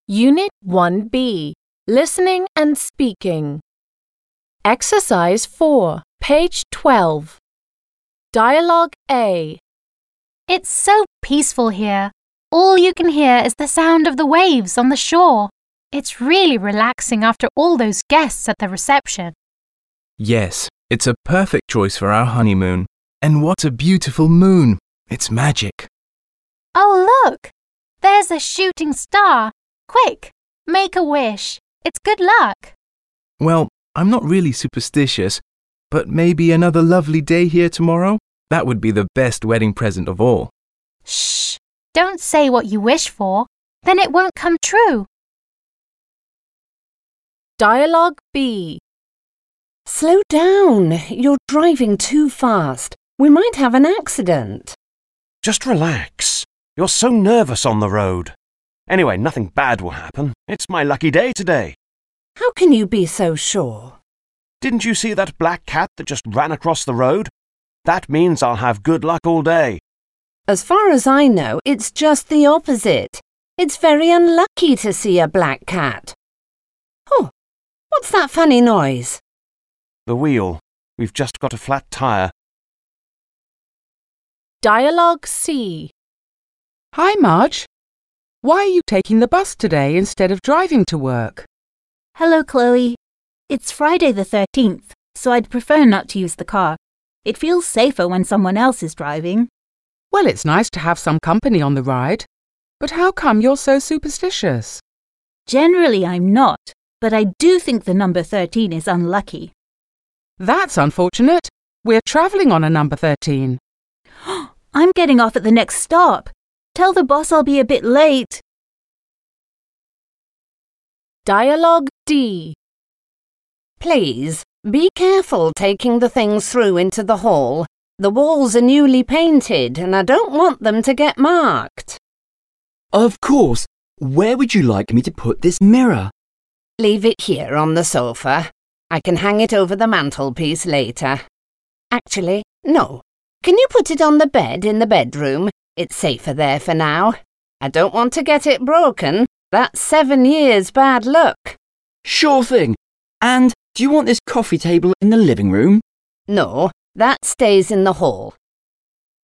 Unit 1B, Listening and Speaking. Exercise 4, page 12. Dialogue A. It's so peaceful here. All you can hear is the sound of the waves on the shore. It's really relaxing after all those guests at the reception. Yes, it's a perfect choice for our honeymoon. And what a beautiful moon! It's magic. Oh, look! There's a shooting star. Quick, make a wish. It's good luck. Well, I'm not really superstitious, but maybe another lovely day here tomorrow? That would be the best wedding present of all. Shh! Don't say what you wish for. Then it won't come true. Dialogue B. Slow down. You're driving too fast. We might have an accident. Just relax. You're so nervous on the road. Anyway, nothing bad will happen. It's my lucky day today. How can you be so sure? Didn't you see that black cat that just ran across the road? That means I'll have good luck all day. As far as I know, it's just the opposite. It's very unlucky to see a black cat. Oh, what's that funny noise? The wheel. We've just got a flat tire. Dialogue C. Hi, Marge. Why are you taking the bus today instead of driving to work? Hello, Chloe. It's Friday the 13th, so I'd prefer not to use the car. It feels safer when someone else is driving. Well, it's nice to have some company on the ride. But how come you're so superstitious? Generally, I'm not, but I do think the number 13 is unlucky. That's unfortunate. We're travelling on a number 13. I'm getting off at the next stop. Tell the boss I'll be a bit late. Dialogue D. Please, be careful taking the things through into the hall. The walls are newly painted and I don't want them to get marked. Of course. Where would you like me to put this mirror? Leave it here on the sofa. I can hang it over the mantelpiece later. Actually, no. Can you put it on the bed in the bedroom? It's safer there for now. I don't want to get it broken. That's 7 years bad luck. Sure thing. And do you want this coffee table in the living room? No, that stays in the hall.